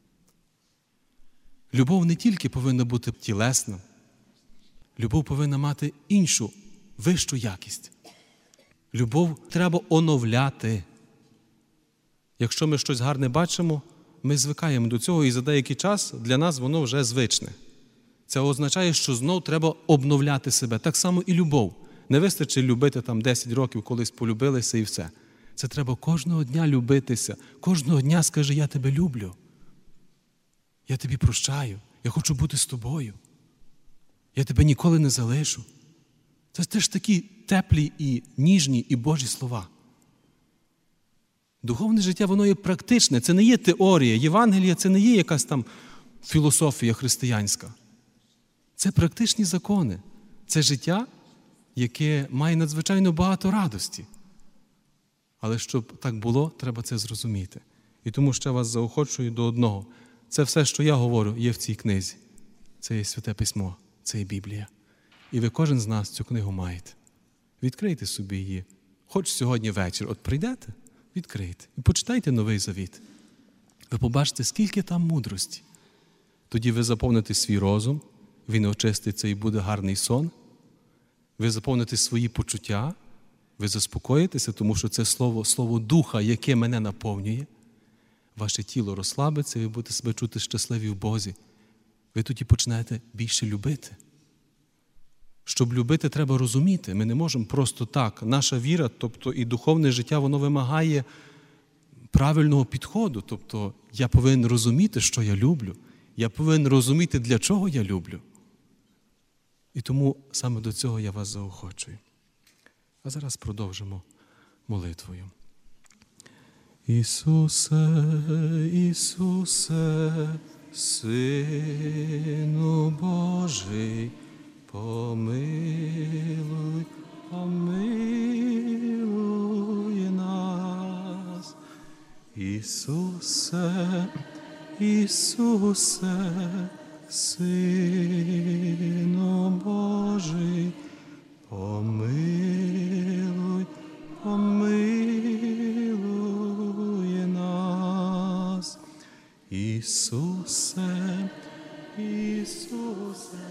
Любов не тільки повинна бути тілесна, любов повинна мати іншу, вищу якість. Любов треба оновляти. Якщо ми щось гарне бачимо, ми звикаємо до цього, і за деякий час для нас воно вже звичне. Це означає, що знов треба обновляти себе. Так само і любов. Не вистачить любити 10 років, колись полюбилися і все. Це треба кожного дня любитися. Кожного дня скажи: «Я тебе люблю. Я тобі прощаю. Я хочу бути з тобою. Я тебе ніколи не залишу». Це теж такі теплі і ніжні і Божі слова. Духовне життя, воно є практичне, це не є теорія. Євангелія – це не є якась там філософія християнська. Це практичні закони. Це життя, яке має надзвичайно багато радості. Але щоб так було, треба це зрозуміти. І тому ще вас заохочую до одного. Це все, що я говорю, є в цій книзі. Це є Святе Письмо, це є Біблія. І ви кожен з нас цю книгу маєте. Відкрийте собі її. Хоч сьогодні вечір. От прийдете, відкрийте. І почитайте Новий Завіт. Ви побачите, скільки там мудрості. Тоді ви заповните свій розум, він очиститься і буде гарний сон. Ви заповните свої почуття, ви заспокоїтеся, тому що це слово Духа, яке мене наповнює. Ваше тіло розслабиться, ви будете себе чути щасливі в Бозі. Ви тоді почнете більше любити. Щоб любити, треба розуміти. Ми не можемо просто так. Наша віра, тобто і духовне життя, воно вимагає правильного підходу. Тобто я повинен розуміти, що я люблю. Я повинен розуміти, для чого я люблю. І тому саме до цього я вас заохочую. А зараз продовжимо молитвою. Ісусе, Ісусе, Сину Божий, помилуй, помилуй нас. Ісусе, Ісусе, Сину Божий, помилуй, помилуй нас. Ісусе, Ісусе,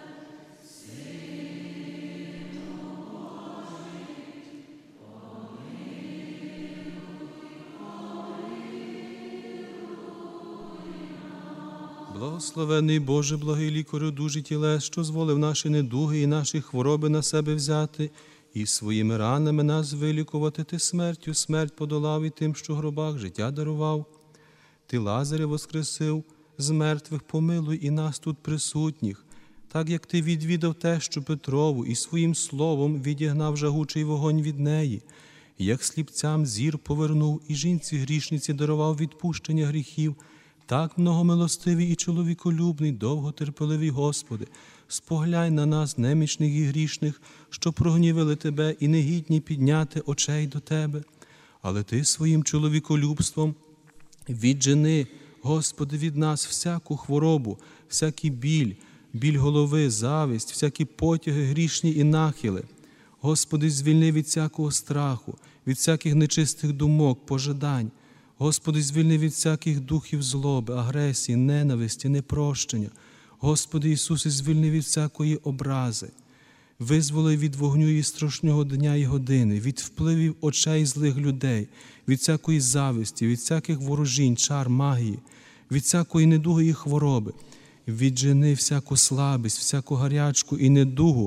благословений Боже, благий лікарю душі тілес, що зволив наші недуги і наші хвороби на себе взяти, і своїми ранами нас вилікувати. Ти смертю смерть подолав і тим, що в гробах життя дарував. Ти Лазаря воскресив, з мертвих помилуй і нас тут присутніх, так як ти відвідав тещу Петрову і своїм словом відігнав жагучий вогонь від неї, як сліпцям зір повернув і жінці грішниці дарував відпущення гріхів, так многомилостивий і чоловіколюбний, довготерпеливий Господи, споглянь на нас, немічних і грішних, що прогнівили Тебе і негідні підняти очей до Тебе. Але Ти своїм чоловіколюбством віджени, Господи, від нас всяку хворобу, всякий біль голови, зависть, всякі потяги грішні і нахили. Господи, звільни від всякого страху, від всяких нечистих думок, пожадань. Господи, звільни від всяких духів злоби, агресії, ненависті, непрощення. Господи Ісусе, звільни від всякої образи. Визволи від вогню і страшного дня і години, від впливів очей злих людей, від всякої зависті, від всяких ворожінь, чар, магії, від всякої недуги і хвороби. Віджени всяку слабість, всяку гарячку і недугу.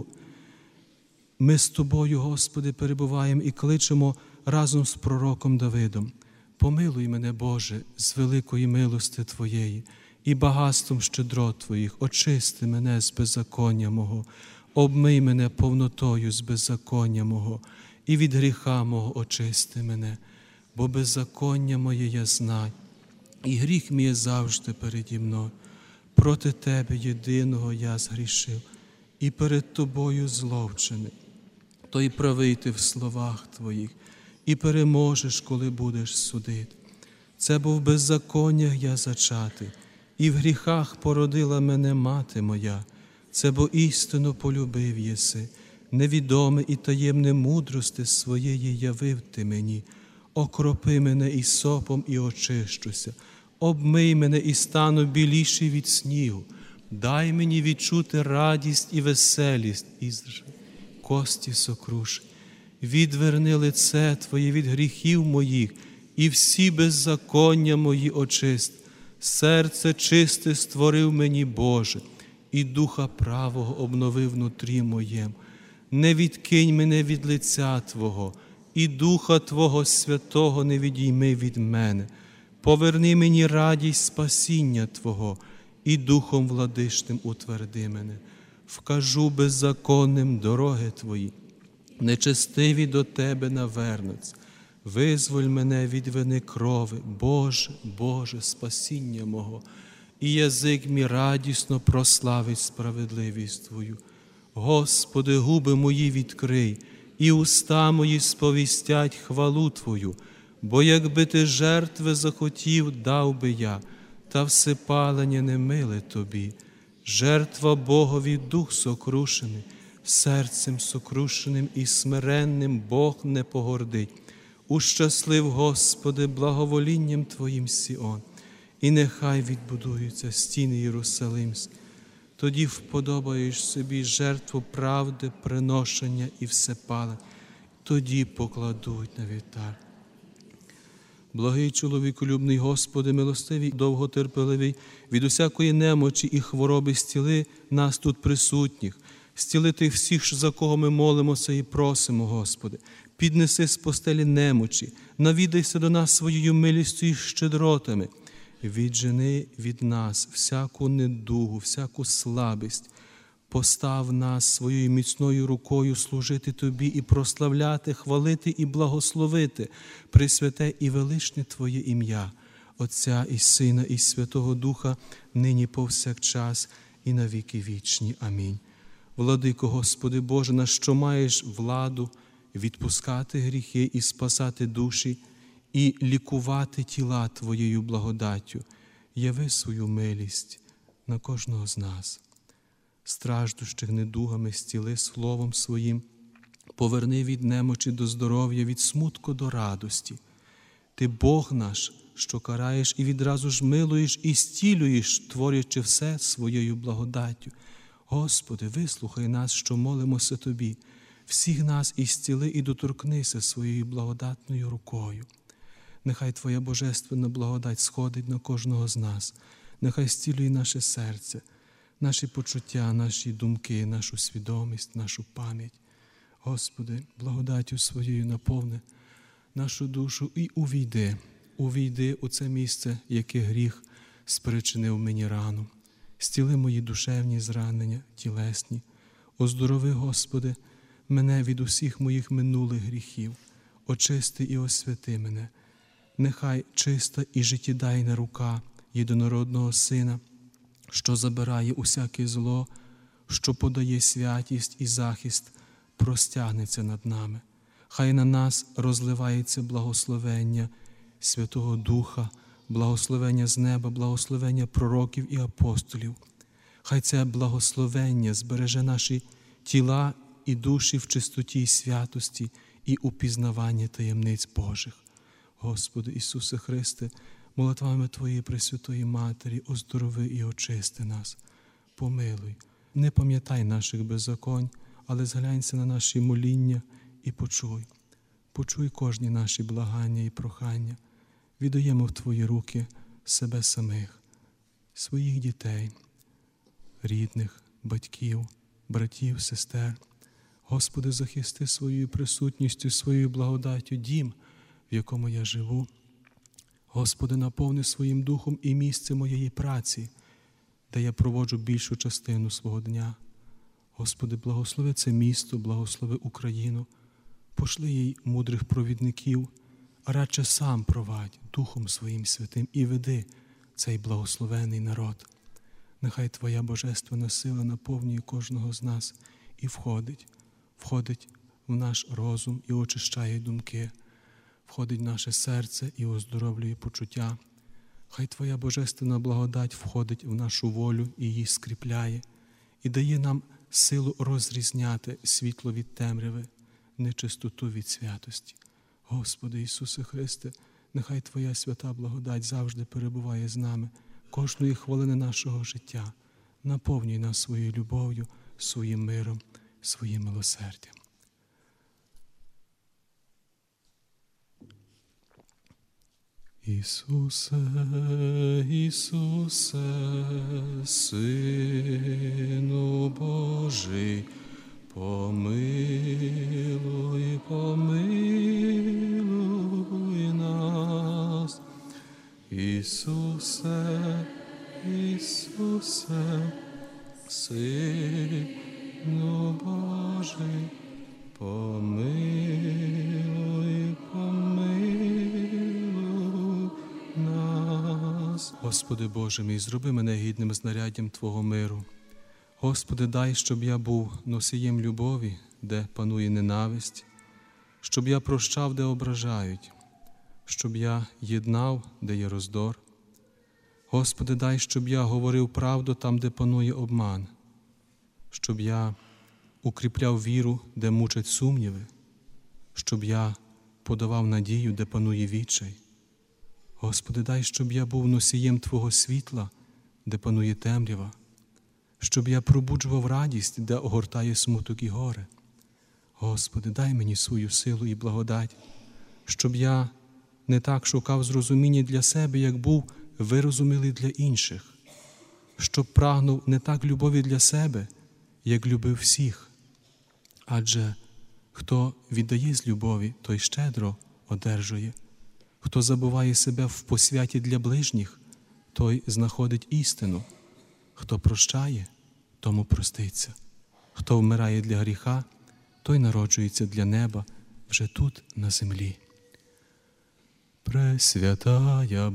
Ми з Тобою, Господи, перебуваємо і кличемо разом з пророком Давидом. Помилуй мене, Боже, з великої милости Твоєї і багатством щедрот Твоїх, очисти мене з беззаконня мого, обмий мене повнотою з беззаконня мого, і від гріха мого очисти мене, бо беззаконня моє я знаю, і гріх мій є завжди переді мною. Проти Тебе єдиного я згрішив, і перед Тобою зловчений. То й правий Ти в словах Твоїх, і переможеш, коли будеш судити. Це бо в беззаконнях я зачатий, і в гріхах породила мене мати моя. Це бо істину полюбив єси, невідоме і таємне мудрости своєї явив Ти мені. Окропи мене ісопом і очищуся, обмий мене і стану біліший від снігу. Дай мені відчути радість і веселість, і кості сокрушені. Відверни лице Твоє від гріхів моїх, і всі беззаконня мої очист. Серце чисте створив мені, Боже, і духа правого обнови внутрі моєму. Не відкинь мене від лиця Твого, і Духа Твого Святого не відійми від мене. Поверни мені радість спасіння Твого, і Духом владичним утверди мене. Вкажу беззаконним дороги Твої, нечестиві до Тебе навернуться. визволь мене від вини крови, Боже, Боже, спасіння мого, і язик мій радісно прославить справедливість Твою. Господи, губи мої відкрий, і уста мої сповістять хвалу Твою, бо якби Ти жертви захотів, дав би я, та всепалення не миле Тобі. Жертва Богові дух сокрушений, серцем сокрушеним і смиренним Бог не погордить. Ущаслив, Господи, благоволінням Твоїм Сіон, і нехай відбудуються стіни Єрусалимські. Тоді вподобаєш собі жертву правди, приношення і всепалення, тоді покладуть на вівтар. Благий чоловіколюбний Господи, милостивий, довготерпеливий, від усякої немочі і хвороби зціли нас тут присутніх, зціли тих всіх, за кого ми молимося і просимо, Господи. Піднеси з постелі немочі, навідайся до нас своєю милістю і щедротами. Віджени від нас всяку недугу, всяку слабість. Постав нас своєю міцною рукою служити Тобі і прославляти, хвалити і благословити пресвяте і величне Твоє ім'я, Отця і Сина і Святого Духа, нині повсякчас і на віки вічні. Амінь. Владико, Господи Боже, на що маєш владу відпускати гріхи і спасати душі, і лікувати тіла Твоєю благодаттю, яви свою милість на кожного з нас. Страждущих недугами зціли словом Своїм, поверни від немочі до здоров'я, від смутку до радості. Ти Бог наш, що караєш і відразу ж милуєш і зцілюєш, творячи все своєю благодаттю. Господи, вислухай нас, що молимося Тобі, всіх нас і зціли і доторкнися своєю благодатною рукою. Нехай Твоя божественна благодать сходить на кожного з нас, нехай зцілює наше серце, наші почуття, наші думки, нашу свідомість, нашу пам'ять. Господи, благодаттю Своєю наповни нашу душу і увійди у це місце, яке гріх спричинив мені рану. Зціли мої душевні зранення, тілесні. Оздорови, Господи, мене від усіх моїх минулих гріхів. Очисти і освяти мене. Нехай чиста і життєдайна рука єдинородного Сина, що забирає усяке зло, що подає святість і захист, простягнеться над нами. Хай на нас розливається благословення Святого Духа, благословення з неба, благословення пророків і апостолів. Хай це благословення збереже наші тіла і душі в чистоті і святості і упізнаванні таємниць Божих. Господи Ісусе Христе, молитвами Твоєї Пресвятої Матері оздорови і очисти нас. Помилуй, не пам'ятай наших беззаконь, але зглянься на наші моління і почуй. Почуй кожні наші благання і прохання. Віддаємо в Твої руки себе самих, своїх дітей, рідних, батьків, братів, сестер. Господи, захисти своєю присутністю, своєю благодаттю дім, в якому я живу. Господи, наповни своїм духом і місце моєї праці, де я проводжу більшу частину свого дня. Господи, благослови це місто, благослови Україну, пошли їй мудрих провідників, а радше сам провадь Духом Своїм Святим і веди цей благословений народ. Нехай Твоя божественна сила наповнює кожного з нас і входить в наш розум і очищає думки, входить в наше серце і оздоровлює почуття. Хай Твоя божественна благодать входить в нашу волю і її скріпляє, і дає нам силу розрізняти світло від темряви, нечистоту від святості. Господи Ісусе Христе, нехай Твоя свята благодать завжди перебуває з нами, кожної хвилини нашого життя. Наповнюй нас своєю любов'ю, своїм миром, своїм милосердям. Ісусе, Ісусе, Сину Божий, помилуй, помилуй нас. Ісусе, Ісусе, Сину Божий, помилуй, помилуй. Господи Боже мій, зроби мене гідним знаряддям Твого миру. Господи, дай, щоб я був носієм любові, де панує ненависть, щоб я прощав, де ображають, щоб я єднав, де є роздор. Господи, дай, щоб я говорив правду там, де панує обман, щоб я укріпляв віру, де мучать сумніви, щоб я подавав надію, де панує відчай. Господи, дай, щоб я був носієм Твого світла, де панує темрява, щоб я пробуджував радість, де огортає смуток і горе. Господи, дай мені свою силу і благодать, щоб я не так шукав зрозуміння для себе, як був вирозумілий для інших, щоб прагнув не так любові для себе, як любив всіх. Адже хто віддає з любові, той щедро одержує. Хто забуває себе в посвяті для ближніх, той знаходить істину. Хто прощає, тому проститься. Хто вмирає для гріха, той народжується для неба вже тут, на землі. Пресвятая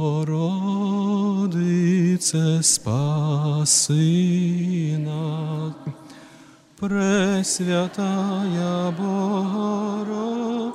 Богородице, спаси нас. Пресвятая Богородице,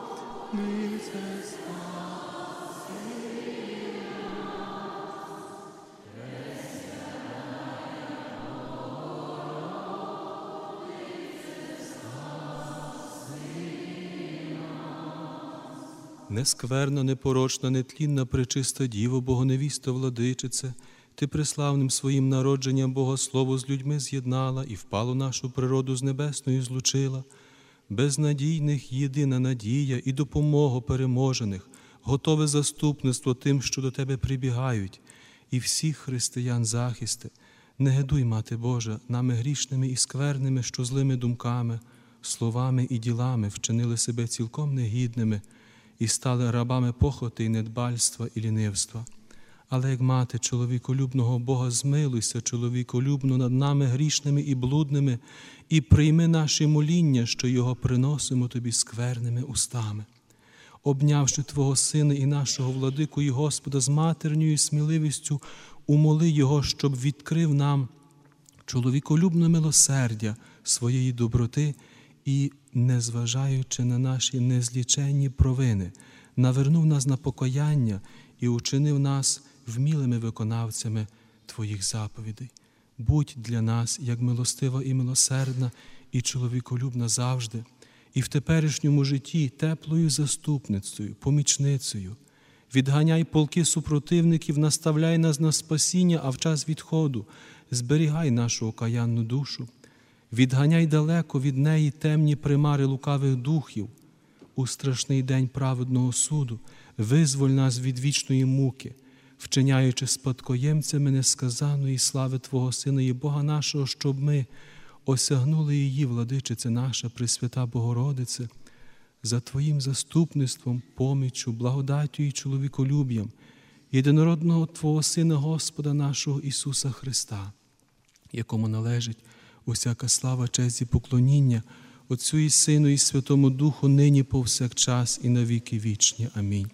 нескверна, непорочна, нетлінна, пречиста Діво, Богоневіста, владичице, Ти преславним своїм народженням Богослово з людьми з'єднала і впалу нашу природу з небесною злучила. Безнадійних єдина надія і допомога переможених, готове заступництво тим, що до Тебе прибігають, і всіх християн захисти. Не гидуй, Мати Божа, нами грішними і скверними, що злими думками, словами і ділами вчинили себе цілком негідними і стали рабами похоти і недбальства і лінивства. Але як мати чоловіколюбного Бога, змилуйся чоловіколюбно над нами грішними і блудними, і прийми наші моління, що його приносимо Тобі скверними устами. Обнявши Твого Сина і нашого Владику і Господа з матерньою сміливістю, умоли Його, щоб відкрив нам чоловіколюбне милосердя своєї доброти і, незважаючи на наші незліченні провини, навернув нас на покаяння і учинив нас вмілими виконавцями Твоїх заповідей. Будь для нас, як милостива і милосердна, і чоловіколюбна завжди, і в теперішньому житті теплою заступницею, помічницею. Відганяй полки супротивників, наставляй нас на спасіння, а в час відходу зберігай нашу окаянну душу. Відганяй далеко від неї темні примари лукавих духів. У страшний день праведного суду визволь нас від вічної муки, вчиняючи спадкоємцями несказаної слави Твого Сина і Бога нашого, щоб ми осягнули її, владичице наша, Пресвята Богородице, за Твоїм заступництвом, поміччю, благодаттю і чоловіколюб'ям, єдинородного Твого Сина Господа нашого Ісуса Христа, якому належить усяка слава, честь і поклоніння Отцю і Сину і Святому Духу, нині повсякчас і на віки вічні. Амінь.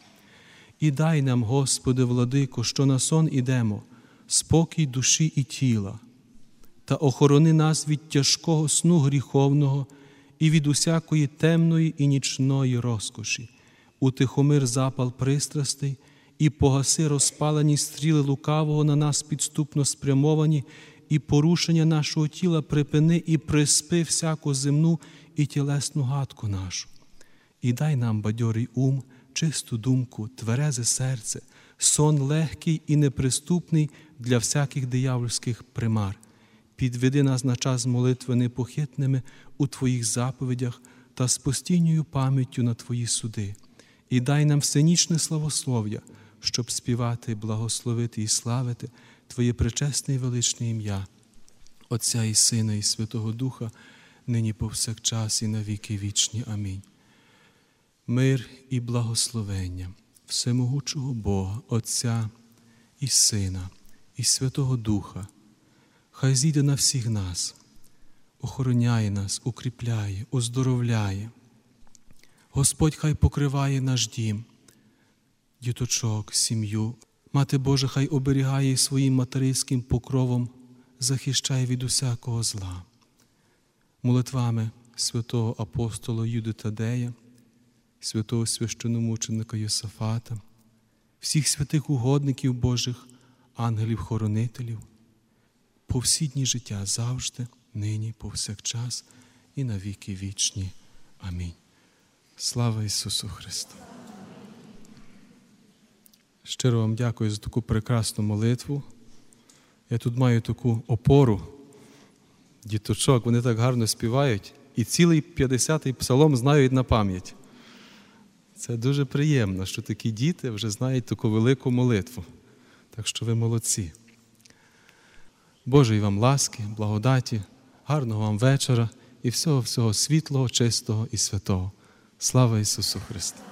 І дай нам, Господи, Владико, що на сон ідемо, спокій душі і тіла, та охорони нас від тяжкого сну гріховного і від усякої темної і нічної розкоші, утихомир запал пристрастей і погаси розпалені стріли лукавого на нас підступно спрямовані, і порушення нашого тіла припини і приспи всяку земну і тілесну гадку нашу. І дай нам бадьорий ум, чисту думку, тверезе серце, сон легкий і неприступний для всяких диявольських примар. Підведи нас на час молитви непохитними у Твоїх заповідях та з постійною пам'яттю на Твої суди. І дай нам всенічне славослов'я, щоб співати, благословити і славити Твоє пречесне і величне ім'я, Отця і Сина і Святого Духа, нині повсякчас і на віки вічні. Амінь. Мир і благословення всемогучого Бога, Отця і Сина і Святого Духа, хай зійде на всіх нас, охороняє нас, укріпляє, оздоровляє. Господь хай покриває наш дім, діточок, сім'ю, Мати Божа хай оберігає своїм материнським покровом, захищає від усякого зла. Молитвами святого апостола Юди Тадея, святого священномученика Йосафата, всіх святих угодників Божих, ангелів-хоронителів, по всі дні життя завжди, нині, повсякчас і на віки вічні. Амінь. Слава Ісусу Христу! Щиро вам дякую за таку прекрасну молитву. Я тут маю таку опору діточок, вони так гарно співають, і цілий 50-й псалом знають на пам'ять. Це дуже приємно, що такі діти вже знають таку велику молитву. Так що ви молодці. Божої вам ласки, благодаті, гарного вам вечора і всього світлого, чистого і святого. Слава Ісусу Христу!